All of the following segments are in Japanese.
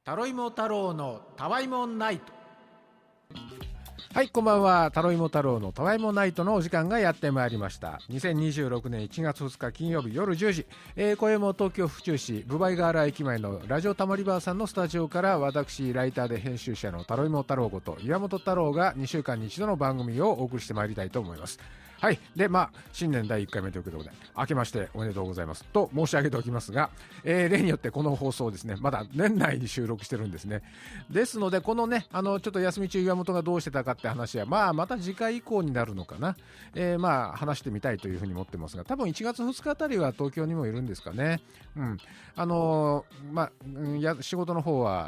タロイモ太郎のたわいもナイト。はい、こんばんは。タロイモ太郎のたわいもナイトのお時間がやってまいりました。2026年1月2日金曜日夜10時、今夜も東京府中市分倍河原駅前のラジオたまりバーさんのスタジオから、私ライターで編集者のタロイモ太郎こと岩本太郎が2週間に一度の番組をお送りしてまいりたいと思います。はい。で、新年第1回目ということで、明けましておめでとうございますと申し上げておきますが、例によってこの放送をですね、まだ年内に収録してるんですね。ですので、このね、ちょっと休み中岩本がどうしてたかって話は、また次回以降になるのかな。話してみたいというふうに思ってますが、多分1月2日あたりは東京にもいるんですかね。仕事の方は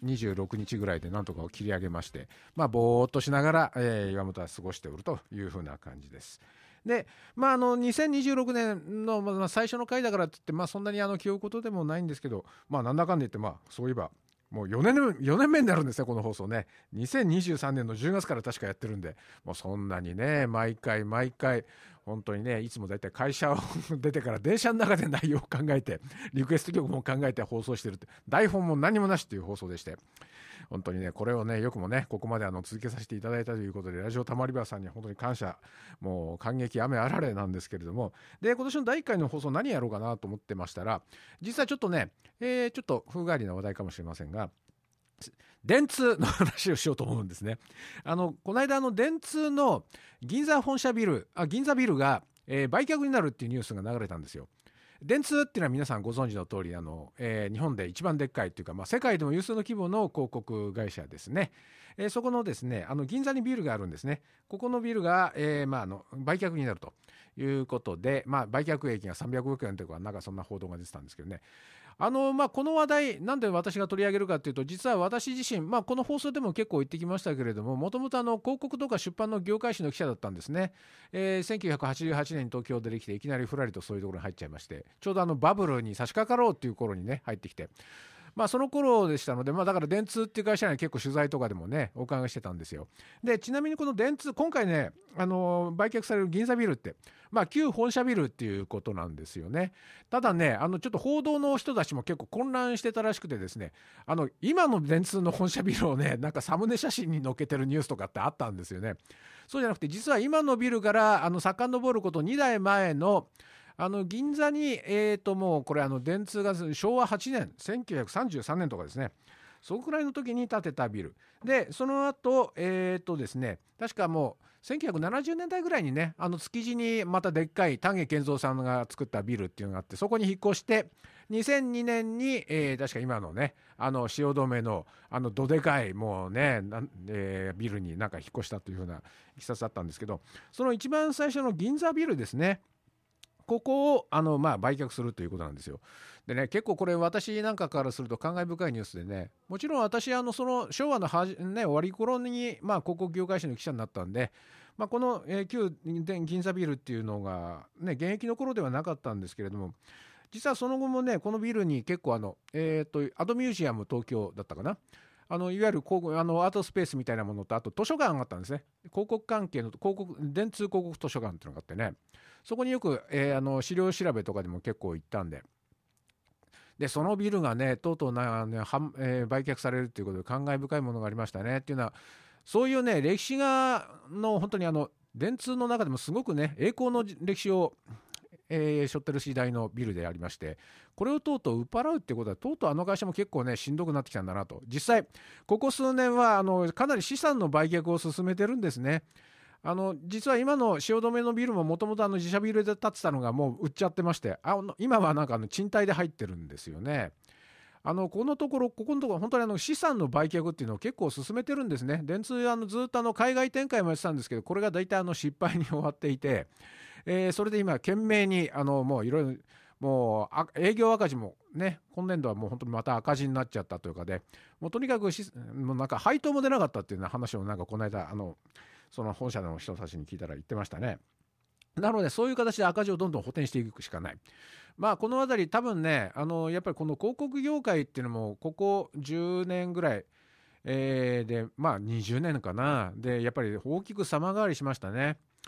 26日ぐらいでなんとかを切り上げまして、ぼーっとしながら、岩本は過ごしておるというふうな感じです。で、2026年の、最初の回だからって言って、そんなに気負うことでもないんですけど、なんだかんだ言って、そういえばもう4年目になるんですね、この放送ね。2023年の10月から確かやってるんで、もうそんなにね、毎回本当にね、いつもだいたい会社を出てから電車の中で内容を考えて、リクエスト曲も考えて放送してるって、台本も何もなしっていう放送でして、本当にね、これをね、よくもね、ここまで続けさせていただいたということで、ラジオたまり場さんには本当に感謝、もう感激雨あられなんですけれども、で、今年の第1回の放送何やろうかなと思ってましたら、実はちょっとね、ちょっと風変わりな話題かもしれませんが、電通の話をしようと思うんですね。この間電通の銀座ビルが、売却になるっていうニュースが流れたんですよ。電通っていうのは皆さんご存知の通り、日本で一番でっかいというか、世界でも有数の規模の広告会社ですね。そこのですね、銀座にビルがあるんですね。ここのビルが、売却になるということで、売却益が300億円とか、なんかそんな報道が出てたんですけどね。この話題、なんで私が取り上げるかというと、実は私自身、この放送でも結構言ってきましたけれども、もともと広告とか出版の業界誌の記者だったんですね。1988年に東京出てきて、いきなりふらりとそういうところに入っちゃいまして、ちょうどバブルに差し掛かろうっていう頃にね、入ってきて、その頃でしたので、だから電通っていう会社には結構取材とかでもね、お伺いしてたんですよ。で、ちなみにこの電通、今回ね、売却される銀座ビルって、旧本社ビルっていうことなんですよね。ただね、ちょっと報道の人たちも結構混乱してたらしくてですね、今の電通の本社ビルをね、なんかサムネ写真に載っけてるニュースとかってあったんですよね。そうじゃなくて、実は今のビルから遡ること2代前の銀座に、もうこれ電通が昭和8年、1933年とかですね、そのくらいの時に建てたビルで、その後ですね、確かもう1970年代ぐらいにね、築地にまたでっかい丹下健三さんが作ったビルっていうのがあって、そこに引っ越して2002年に、確か今のね、汐留のどでかいもうね、ビルになんか引っ越したというふうないきさつだったんですけど、その一番最初の銀座ビルですね、ここを売却するということなんですよ。でね、結構これ私なんかからすると感慨深いニュースでね、もちろん私その昭和の終わり頃に広告業界誌の記者になったんで、この、旧銀座ビルっていうのがね、現役の頃ではなかったんですけれども、実はその後もね、このビルに結構アドミュージアム東京だったかな、いわゆるアートスペースみたいなものと、あと図書館があったんですね。広告関係の電通広告図書館っていうのがあってね、そこによく、資料調べとかでも結構行ったんで、そのビルがね、とうとう売却されるということで感慨深いものがありましたね。っていうのは、そういうね、歴史が本当に電通の中でもすごくね、栄光の歴史を背負ってる時代のビルでありまして、これをとうとう売っ払うってことは、とうとう会社も結構ね、しんどくなってきたんだなと。実際ここ数年はかなり資産の売却を進めてるんですね。実は今の汐留のビルももともと自社ビルで建ってたのがもう売っちゃってまして、今はなんか賃貸で入ってるんですよね。ここのところ本当に資産の売却っていうのを結構進めてるんですね。電通ずっと海外展開もやってたんですけど、これが大体失敗に終わっていて、それで今懸命にもういろいろもう営業赤字もね、今年度はもう本当にまた赤字になっちゃったというかで、もうとにかくもうなんか配当も出なかったっていうような話をなんかこの間その本社の人たちに聞いたら言ってましたね。なのでそういう形で赤字をどんどん補填していくしかない。このあたり多分ね、やっぱりこの広告業界っていうのもここ10年ぐらい、で20年かなでやっぱり大きく様変わりしましたね。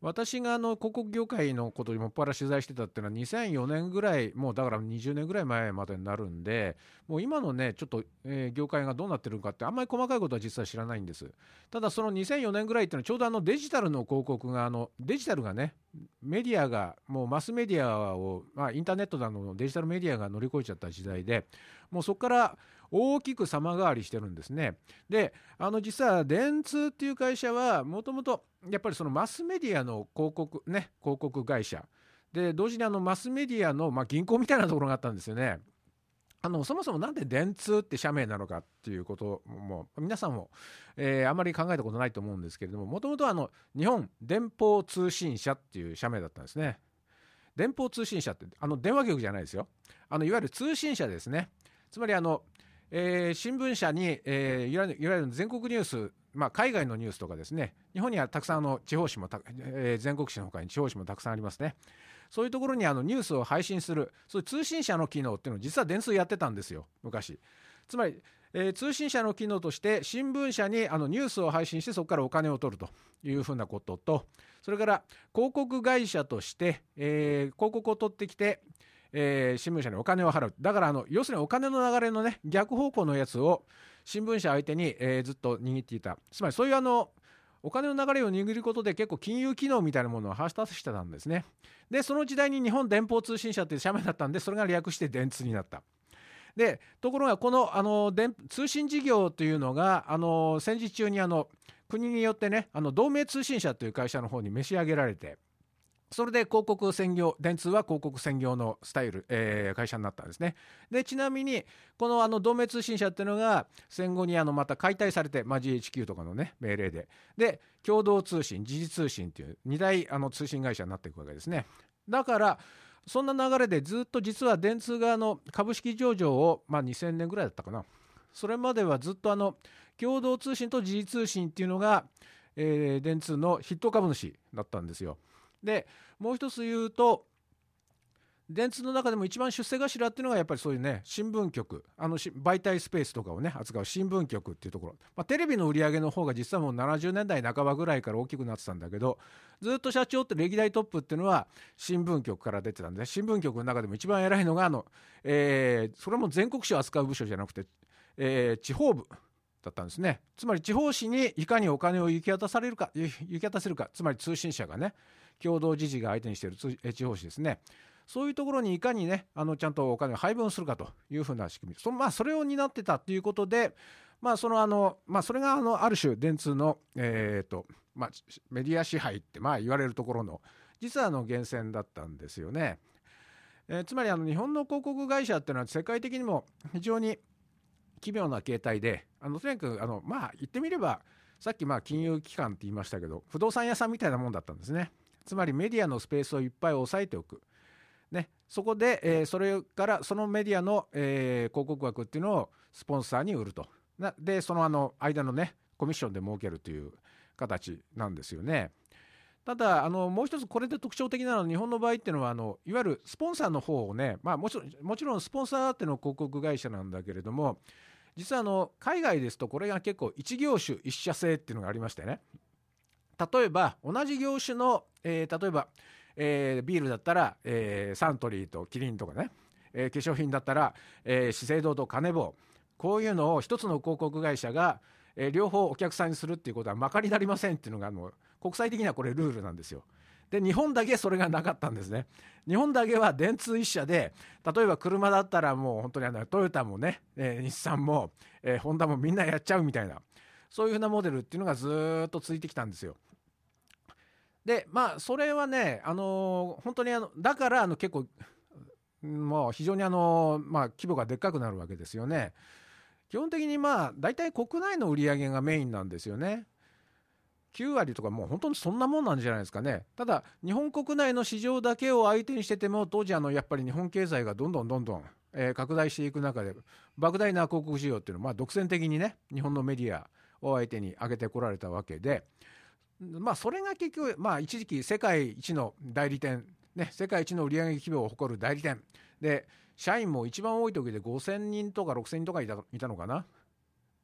私が広告業界のことにもっぱら取材してたっていうのは2004年ぐらい、もうだから20年ぐらい前までになるんで、もう今のねちょっと、業界がどうなってるのかってあんまり細かいことは実は知らないんです。ただその2004年ぐらいっていうのはちょうどデジタルの広告がデジタルがね、メディアがもうマスメディアを、インターネットなどのデジタルメディアが乗り越えちゃった時代で、もうそこから大きく様変わりしてるんですね。で実は電通っていう会社はもともとやっぱりそのマスメディアの広告会社で、同時にマスメディアの、銀行みたいなところがあったんですよね。そもそもなんで電通って社名なのかっていうことも皆さんも、あまり考えたことないと思うんですけれども、もともとは日本電報通信社っていう社名だったんですね。電報通信社って電話局じゃないですよ。いわゆる通信社ですね。つまり新聞社に、いわゆる全国ニュース、海外のニュースとかですね、日本にはたくさん地方紙も全国紙のほかに地方紙もたくさんありますね。そういうところにニュースを配信する、そういう通信社の機能っていうのを実は電通やってたんですよ、昔。つまり、通信社の機能として新聞社にニュースを配信してそこからお金を取るというふうなことと、それから広告会社として、広告を取ってきて、新聞社にお金を払う。だから要するにお金の流れのね逆方向のやつを新聞社相手に、ずっと握っていた。つまりそういうお金の流れを握ることで結構金融機能みたいなものを発達してたんですね。でその時代に日本電報通信社っていう社名だったんで、それが略して電通になった。でところがこの通信事業というのが戦時中に国によってね同盟通信社という会社の方に召し上げられて、それで広告専業、電通は広告専業のスタイル、会社になったんですね。でちなみにこの同盟通信社っていうのが戦後にまた解体されて、GHQ とかのね命令で共同通信、時事通信っていう2大通信会社になっていくわけですね。だからそんな流れでずっと実は電通が株式上場を、2000年ぐらいだったかな、それまではずっと共同通信と時事通信っていうのが、電通の筆頭株主だったんですよ。でもう一つ言うと、電通の中でも一番出世頭っていうのがやっぱりそういうね新聞局、媒体スペースとかをね扱う新聞局っていうところ、テレビの売り上げの方が実はもう70年代半ばぐらいから大きくなってたんだけど、ずっと社長って歴代トップっていうのは新聞局から出てたんで、新聞局の中でも一番偉いのがそれも全国紙を扱う部署じゃなくて、地方部だったんですね。つまり地方紙にいかにお金を行き渡せるか、つまり通信社がね共同時事が相手にしている地方紙ですね。そういうところにいかにねちゃんとお金を配分するかというふうな仕組み、それを担ってたということで、それがある種電通の、メディア支配って言われるところの実は源泉だったんですよね。つまり日本の広告会社っていうのは世界的にも非常に奇妙な形態で、とにかく言ってみればさっき金融機関って言いましたけど、不動産屋さんみたいなもんだったんですね。つまりメディアのスペースをいっぱい押さえておく、ね、そこで、それからそのメディアの、広告枠っていうのをスポンサーに売ると。でその間のねコミッションで儲けるという形なんですよね。ただもう一つこれで特徴的なのは、日本の場合っていうのはいわゆるスポンサーの方をね、もちろんスポンサーっていうのは広告会社なんだけれども、実は海外ですとこれが結構一業種一社制っていうのがありましてね、例えば同じ業種の、例えば、ビールだったら、サントリーとキリンとかね、化粧品だったら、資生堂とカネボウ、こういうのを一つの広告会社が、両方お客さんにするっていうことはまかりなりませんっていうのが国際的にはこれルールなんですよ。で日本だけそれがなかったんですね。日本だけは電通一社で、例えば車だったらもう本当にトヨタもね、日産も、ホンダもみんなやっちゃうみたいな、そういうふうなモデルっていうのがずっと続いてきたんですよ。でそれはね本当にだから結構もう非常に規模がでっかくなるわけですよね。基本的に大体国内の売り上げがメインなんですよね。9割とかもう本当にそんなもんなんじゃないですかね。ただ日本国内の市場だけを相手にしてても、当時やっぱり日本経済がどんどん、拡大していく中で莫大な広告需要っていうのは独占的にね日本のメディアを相手に上げてこられたわけで、それが結局一時期世界一の代理店、ね、世界一の売上規模を誇る代理店で、社員も一番多い時で5000人とか6000人とかいたのかなっ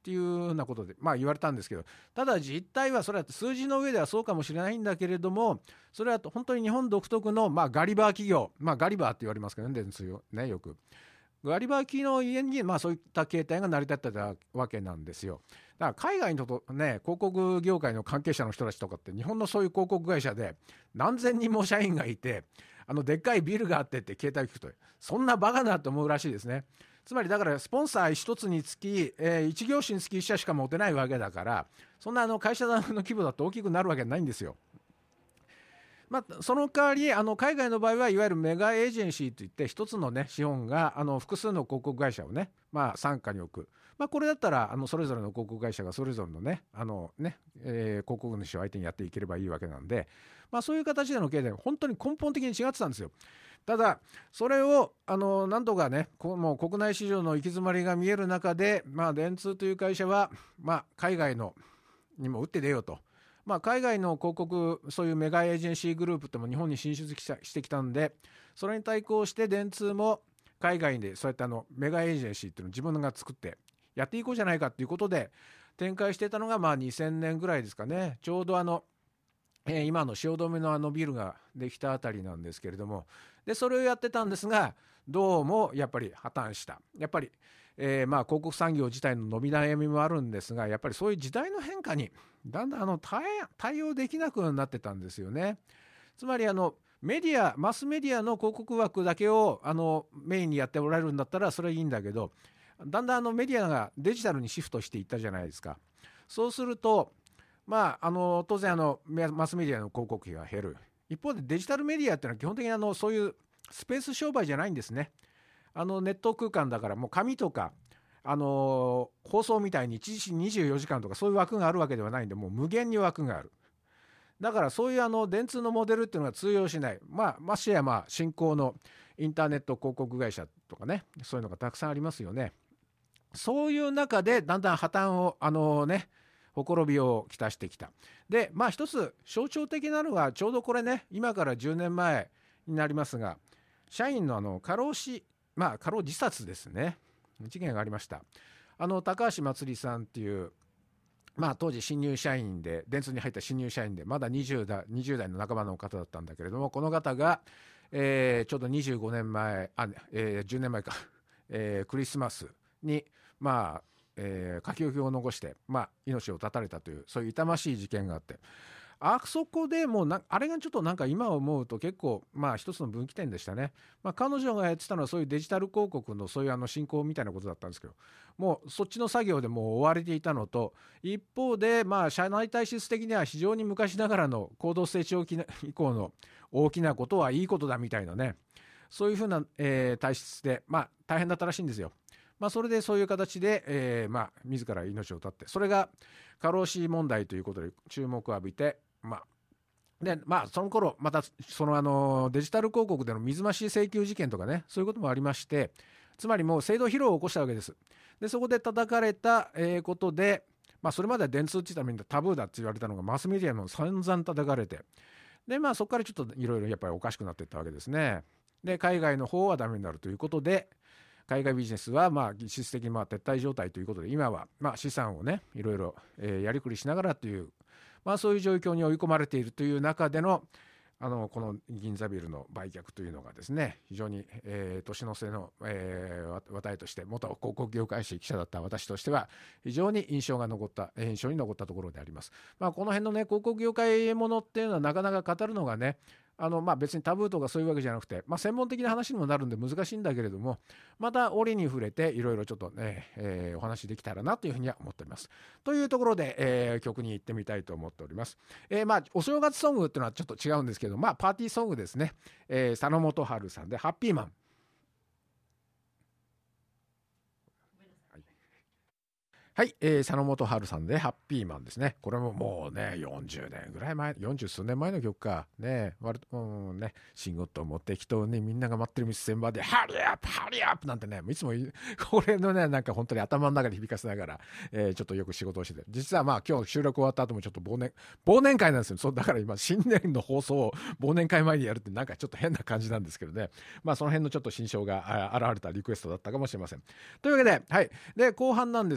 っていうようなことで、言われたんですけど、ただ実態はそれは数字の上ではそうかもしれないんだけれども、それは本当に日本独特の、ガリバー企業、ガリバーって言われますけどね、ですよね、よくガリバー企業の家に、そういった形態が成り立ってたわけなんですよ。だから海外のね、広告業界の関係者の人たちとかって日本のそういう広告会社で何千人も社員がいて、でっかいビルがあってって携帯聞くと、そんなバカなと思うらしいですね。つまりだからスポンサー一つにつき、一業種につき一社しか持てないわけだから、そんな会社の規模だと大きくなるわけないんですよ。その代わり海外の場合はいわゆるメガエージェンシーといって、一つの、ね、資本が複数の広告会社をね、傘下に置く、これだったらそれぞれの広告会社がそれぞれのね、広告主を相手にやっていければいいわけなんで、そういう形での経済本当に根本的に違ってたんですよ。ただそれをなんとかね、もう国内市場の行き詰まりが見える中で、電通という会社は、海外のにも打って出ようと。海外の広告、そういうメガエージェンシーグループっても日本に進出してきたんで、それに対抗して電通も海外でそうやってメガエージェンシーっていうのを自分が作ってやっていこうじゃないかっていうことで展開してたのが2000年ぐらいですかね。ちょうど今の汐留のビルができたあたりなんですけれども、でそれをやってたんですが、どうもやっぱり破綻した。やっぱり広告産業自体の伸び悩みもあるんですが、やっぱりそういう時代の変化にだんだん対応できなくなってたんですよね。つまりメディア、マスメディアの広告枠だけをメインにやっておられるんだったらそれはいいんだけど、だんだんメディアがデジタルにシフトしていったじゃないですか。そうすると当然マスメディアの広告費が減る。一方でデジタルメディアっていうのは基本的にそういうスペース商売じゃないんですね。ネット空間だから、もう紙とか放送みたいに1日24時間とかそういう枠があるわけではないんで、もう無限に枠がある。だからそういう電通のモデルっていうのが通用しない。ましてや新興のインターネット広告会社とかね、そういうのがたくさんありますよね。そういう中でだんだん破綻をほころびをきたしてきた。で一つ象徴的なのがちょうどこれね、今から10年前になりますが、社員の過労死、過労自殺ですね、事件がありました。高橋まつりさんっていう、当時新入社員で、電通に入った新入社員で、まだ20代の半ばの方だったんだけれども、この方が、ちょうど25年前10年前か、クリスマスに書き置きを残して、命を絶たれたという、そういう痛ましい事件があって、そこでもうあれがちょっと今思うと結構一つの分岐点でしたね。彼女がやってたのはそういうデジタル広告のそういう進行みたいなことだったんですけど、もうそっちの作業でもう追われていたのと、一方で社内体質的には非常に昔ながらの高度成長期以降の大きなことはいいことだみたいなね、そういうふうな、体質で大変だったらしいんですよ。それでそういう形で、自ら命を絶って、それが過労死問題ということで注目を浴びて、でその頃またそのデジタル広告での水増し請求事件とかね、そういうこともありまして、つまりもう制度疲労を起こしたわけです。でそこで叩かれた、ことで、それまでは電通って言ったらみんなタブーだって言われたのがマスメディアも散々叩かれて、でそこからちょっといろいろやっぱりおかしくなっていったわけですね。で海外の方はダメになるということで、海外ビジネスは実質的に撤退状態ということで、今は資産をねいろいろやりくりしながらという、そういう状況に追い込まれているという中でのこの銀座ビルの売却というのがですね、非常に、年の瀬の、私として、元広告業界誌記者だった私としては非常に印象に残ったところであります。この辺のね広告業界ものっていうのはなかなか語るのがね、別にタブーとかそういうわけじゃなくて、専門的な話にもなるんで難しいんだけれども、また折に触れていろいろちょっとね、お話できたらなというふうには思っております。というところで、曲に行ってみたいと思っております。お正月ソングっていうのはちょっと違うんですけど、パーティーソングですね。佐野元春さんでハッピーマン。はい、佐野元春さんでハッピーマンですね。これももうね40年ぐらい前、40数年前の曲かね。割とね、仕事も適当にみんなが待ってる道線場でハリーアップハリーアップなんてね、いつもこれのね本当に頭の中で響かせながら、ちょっとよく仕事をしてて、実は今日収録終わった後もちょっと忘年会なんですよ。そうだから今新年の放送を忘年会前にやるってちょっと変な感じなんですけどね。その辺のちょっと心象が現れたリクエストだったかもしれません。というわけで、はい、で後半なんですけれども、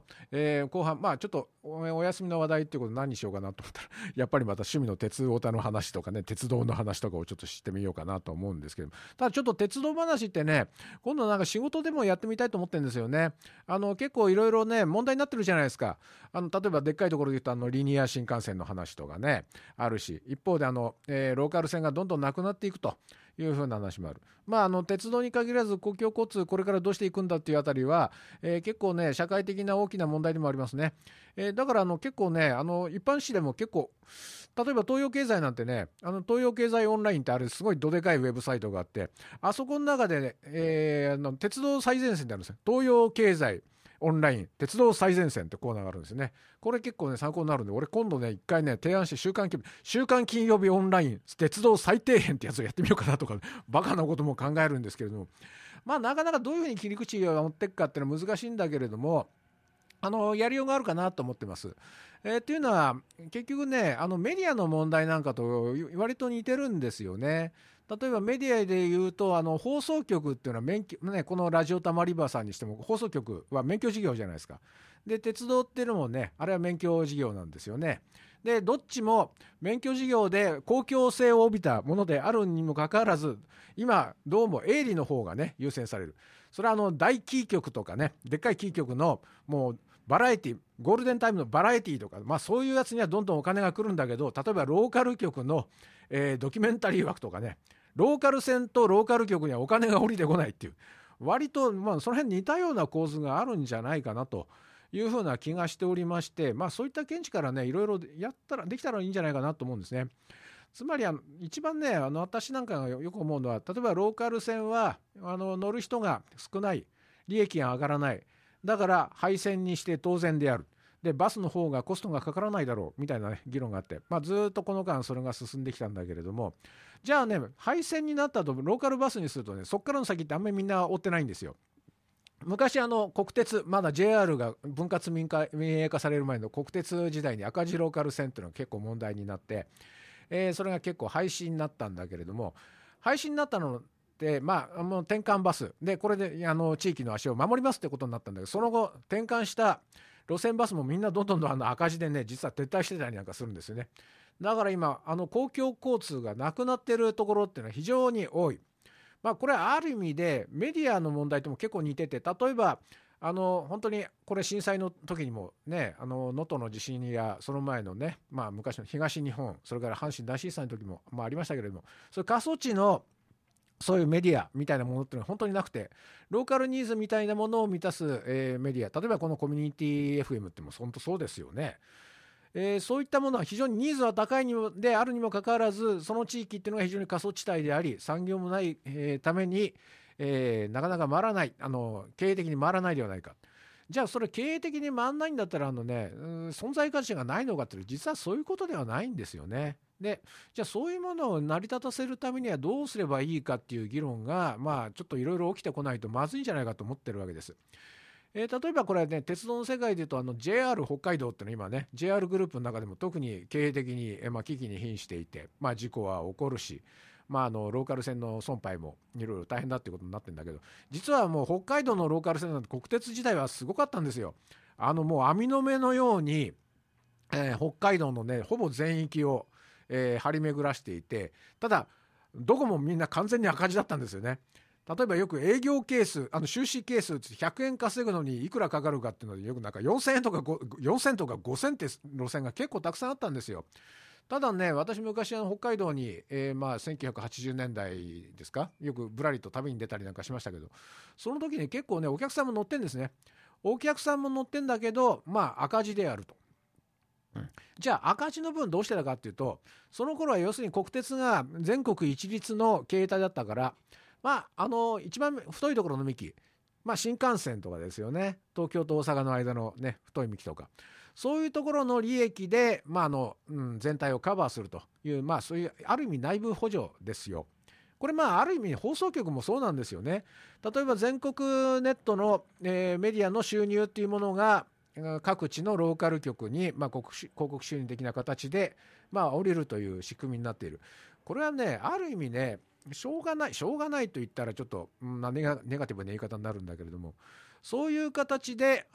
後半ちょっとお休みの話題っていうことで何にしようかなと思ったらやっぱりまた趣味の鉄オタの話とかね、鉄道の話とかをちょっとしてみようかなと思うんですけど、ただちょっと鉄道話ってね、今度なんか仕事でもやってみたいと思ってるんですよね。結構いろいろね問題になってるじゃないですか。例えばでっかいところで言うとリニア新幹線の話とかねあるし、一方でローカル線がどんどんなくなっていくというふうな話もある。鉄道に限らず公共交通これからどうしていくんだっていうあたりは、結構ね社会的な大きな問題でもありますね。だから結構ね一般紙でも結構、例えば東洋経済なんてね、東洋経済オンラインってあれすごいどでかいウェブサイトがあって、あそこの中でね、鉄道最前線ってあるんですよ。東洋経済オンライン鉄道最前線ってコーナーがあるんですね。これ結構ね参考になるんで、俺今度ね一回ね提案して週刊金曜日オンライン鉄道最底辺ってやつをやってみようかなとか、バカなことも考えるんですけれども、なかなかどういうふうに切り口を持っていくかっていうのは難しいんだけれども、やりようがあるかなと思ってます。っていうのは結局ねメディアの問題なんかと割と似てるんですよね。例えばメディアでいうと放送局っていうのは免許、ね、このラジオたまり場さんにしても放送局は免許事業じゃないですか。で鉄道っていうのもねあれは免許事業なんですよね。でどっちも免許事業で公共性を帯びたものであるにもかかわらず、今どうも営利の方がね優先される。それは大キー局とかね、でっかいキー局のもうバラエティゴールデンタイムのバラエティとか、そういうやつにはどんどんお金が来るんだけど、例えばローカル局の、ドキュメンタリー枠とかね、ローカル線とローカル局にはお金が降りてこないっていう、割と、その辺似たような構図があるんじゃないかなというふうな気がしておりまして、そういった見地からねいろいろやったらできたらいいんじゃないかなと思うんですね。つまり一番ね私なんかがよく思うのは、例えばローカル線は乗る人が少ない、利益が上がらない、だから廃線にして当然である、でバスの方がコストがかからないだろうみたいな、ね、議論があって、ずっとこの間それが進んできたんだけれども、じゃあね廃線になったとローカルバスにするとね、そこからの先ってあんまりみんな追ってないんですよ。昔国鉄まだ JR が分割民営化される前の国鉄時代に赤字ローカル線っていうのが結構問題になって、それが結構廃止になったんだけれども、廃止になったのでもう転換バスでこれで地域の足を守りますってことになったんだけど、その後転換した路線バスもみんなどんどん赤字でね実は撤退してたりなんかするんですよね。だから今公共交通がなくなってるところっていうのは非常に多い。これはある意味でメディアの問題とも結構似てて、例えば本当にこれ震災の時にもね能登の地震やその前のね、昔の東日本、それから阪神大震災の時も、ありましたけれども、そういう過疎地のそういうメディアみたいなものっていうのは本当になくて、ローカルニーズみたいなものを満たす、メディア、例えばこのコミュニティ FM っても本当そうですよね。そういったものは非常にニーズは高いであるにもかかわらず、その地域っていうのが非常に過疎地帯であり産業もない、ために、なかなか回らない、経営的に回らないではないか。じゃあそれ経営的に回らないんだったら存在価値がないのかっていうと、実はそういうことではないんですよね。でじゃあそういうものを成り立たせるためにはどうすればいいかっていう議論がちょっといろいろ起きてこないとまずいんじゃないかと思ってるわけです。例えばこれはね鉄道の世界でいうとJR 北海道っていうのは今ね JR グループの中でも特に経営的に、危機に瀕していて、事故は起こるし、ローカル線の損廃もいろいろ大変だっていうことになってるんだけど、実はもう北海道のローカル線なんて国鉄自体はすごかったんですよ。もう網の目のように、北海道のねほぼ全域を、張り巡らしていて、ただどこもみんな完全に赤字だったんですよね。例えばよく営業係数収支係数って100円稼ぐのにいくらかかるかっていうので、よくなんか4000円とか4000とか5000って路線が結構たくさんあったんですよ。ただね私昔北海道に、1980年代ですか、よくぶらりと旅に出たりなんかしましたけど、その時に結構ねお客さんも乗ってんですね。お客さんも乗ってんだけど赤字であると。じゃあ赤字の分どうしてたかっていうと、その頃は要するに国鉄が全国一律の形態だったから、一番太いところの幹、新幹線とかですよね、東京と大阪の間のね太い幹とか、そういうところの利益で、全体をカバーするという、そういうある意味内部補助ですよ。これある意味放送局もそうなんですよね。例えば全国ネットの、メディアの収入っていうものが各地のローカル局に、広告収入的な形で、降りるという仕組みになっている。これはねある意味ねしょうがないと言ったらちょっとネガティブな言い方になるんだけれども、そういう形で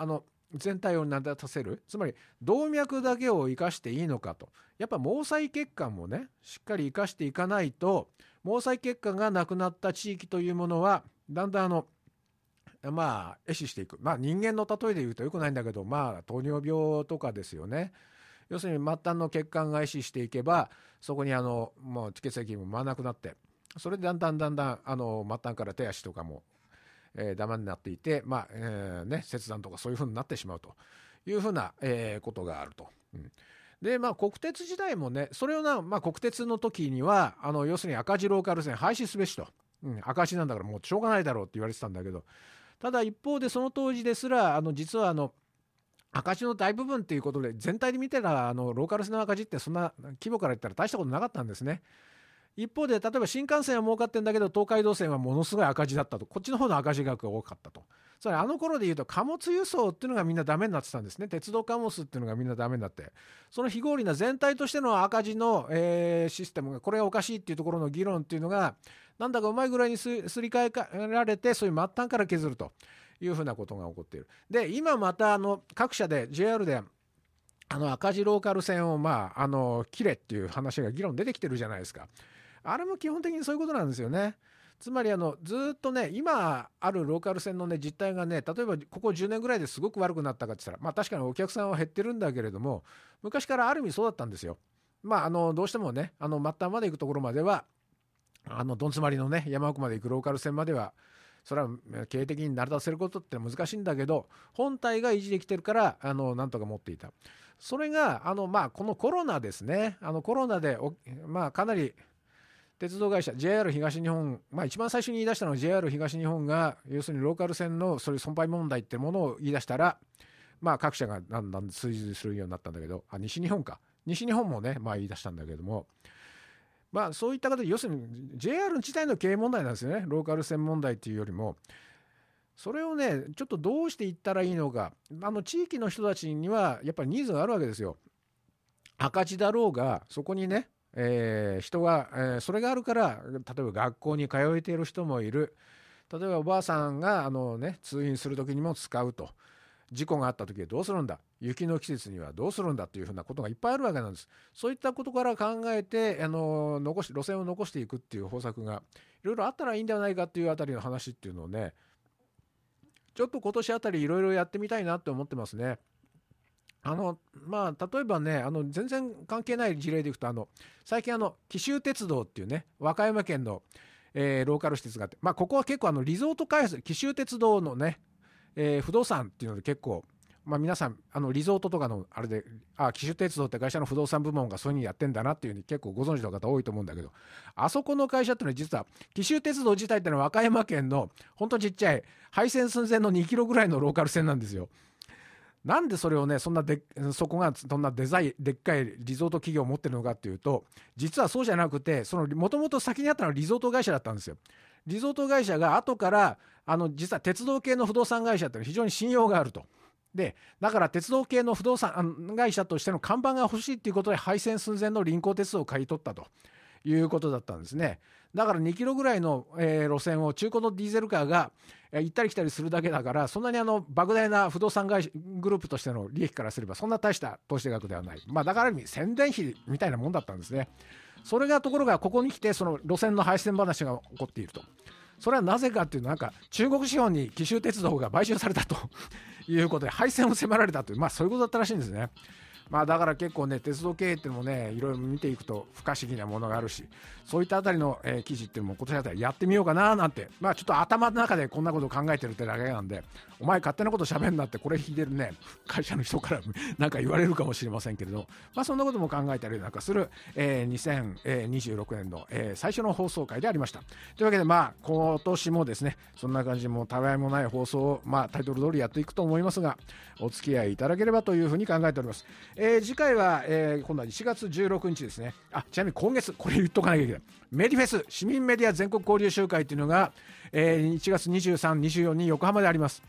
全体を成り立たせる、つまり動脈だけを生かしていいのかと。やっぱ毛細血管もねしっかり生かしていかないと、毛細血管がなくなった地域というものはだんだん壊死していく。人間の例えで言うとよくないんだけど、糖尿病とかですよね。要するに末端の血管が壊死していけば、そこにもう血液も回らなくなって、それでだんだん末端から手足とかも、ダメになっていて、切断とかそういうふうになってしまうというふうな、ことがあると。で国鉄時代もね、それを国鉄の時には要するに赤字ローカル線廃止すべしと、赤字なんだからもうしょうがないだろうって言われてたんだけど、ただ一方でその当時ですら実は赤字の大部分ということで、全体で見てたらローカル線の赤字ってそんな規模から言ったら大したことなかったんですね。一方で例えば新幹線は儲かってるんだけど、東海道線はものすごい赤字だったと、こっちの方の赤字額が多かったと。それ頃で言うと貨物輸送っていうのがみんなダメになってたんですね。鉄道貨物っていうのがみんなダメになって、その非合理な全体としての赤字の、システムが、これがおかしいっていうところの議論っていうのがなんだかうまいぐらいにすり替えられて、そういう末端から削るというふうなことが起こっている。で今また各社で JR で赤字ローカル線を切れっていう話が議論出てきてるじゃないですか。あれも基本的にそういうことなんですよね。つまりずっとね、今あるローカル線のね実態がね、例えばここ10年ぐらいですごく悪くなったかって言ったら、確かにお客さんは減ってるんだけれども、昔からある意味そうだったんですよ。どうしてもね末端まで行くところまではどん詰まりのね山奥まで行くローカル線までは、それは経営的に成り立たせることって難しいんだけど、本体が維持できてるからなんとか持っていた。それがこのコロナですね。コロナでかなり鉄道会社 JR 東日本、一番最初に言い出したのは JR 東日本が、要するにローカル線のそういう損害問題ってものを言い出したら、各社がだんだん追随するようになったんだけど、西日本もね言い出したんだけども、そういった形で要するに JR 自体の経営問題なんですよね。ローカル線問題っていうよりも、それをねちょっとどうしていったらいいのか。地域の人たちにはやっぱりニーズがあるわけですよ。赤字だろうがそこにね人が、それがあるから、例えば学校に通えている人もいる。例えばおばあさんが通院する時にも使うと。事故があった時はどうするんだ、雪の季節にはどうするんだというふうなことがいっぱいあるわけなんです。そういったことから考えて路線を残していくっていう方策がいろいろあったらいいんではないかっていうあたりの話っていうのをね、ちょっと今年あたりいろいろやってみたいなって思ってますね。例えばね全然関係ない事例でいくと最近紀州鉄道っていうね和歌山県の、ローカル施設があって、ここは結構リゾート開発、紀州鉄道のね、不動産っていうので結構、皆さんリゾートとかのあれで紀州鉄道って会社の不動産部門がそういう風にやってんだなっていう風に結構ご存知の方多いと思うんだけど、あそこの会社っていうのは実は紀州鉄道自体っていうのは和歌山県のほんとちっちゃい廃線寸前の2キロぐらいのローカル線なんですよ。なんでそれをねそこがそんなでっかいリゾート企業を持ってるのかっていうと、実はそうじゃなくて、もともと先にあったのはリゾート会社だったんですよ。リゾート会社が後から実は鉄道系の不動産会社って非常に信用があると。でだから鉄道系の不動産会社としての看板が欲しいっていうことで廃線寸前の臨港鉄道を買い取ったということだったんですね。だから2キロぐらいの、路線を中古のディーゼルカーが行ったり来たりするだけだから、そんなに莫大な不動産会社グループとしての利益からすればそんな大した投資額ではない。だから宣伝費みたいなもんだったんですね。それがところがここに来てその路線の廃線話が起こっていると。それはなぜかっていうと、中国資本に紀州鉄道が買収されたということで廃線を迫られたという、そういうことだったらしいんですね。だから結構ね鉄道経営っていうのもねいろいろ見ていくと不可思議なものがあるし、そういったあたりの、記事っていうのも今年あたりやってみようかななんて、ちょっと頭の中でこんなことを考えてるってだけなんで、お前勝手なこと喋んなってこれ聞いてるね会社の人からなんか言われるかもしれませんけれど、そんなことも考えたりなんかする、2026年の、最初の放送回でありました。というわけで今年もですねそんな感じもたわいもない放送を、タイトル通りやっていくと思いますが、お付き合いいただければというふうに考えております。次回は、今度は1月16日ですね。ちなみに今月これ言っとかなきゃいけない、メディフェス市民メディア全国交流集会というのが、1月23、24に横浜であります。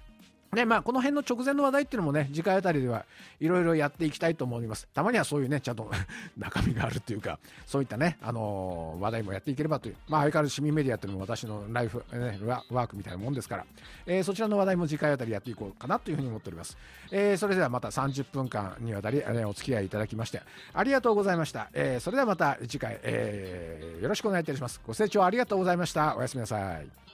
でこの辺の直前の話題っていうのもね、次回あたりではいろいろやっていきたいと思います。たまにはそういうね、ちゃんと中身があるっていうか、そういったね、話題もやっていければという、相変わらず市民メディアっていうのも私のライフ、ワークみたいなもんですから、そちらの話題も次回あたりやっていこうかなというふうに思っております。それではまた30分間にわたり、お付き合いいただきましてありがとうございました。それではまた次回、よろしくお願いいたします。ご清聴ありがとうございました。おやすみなさい。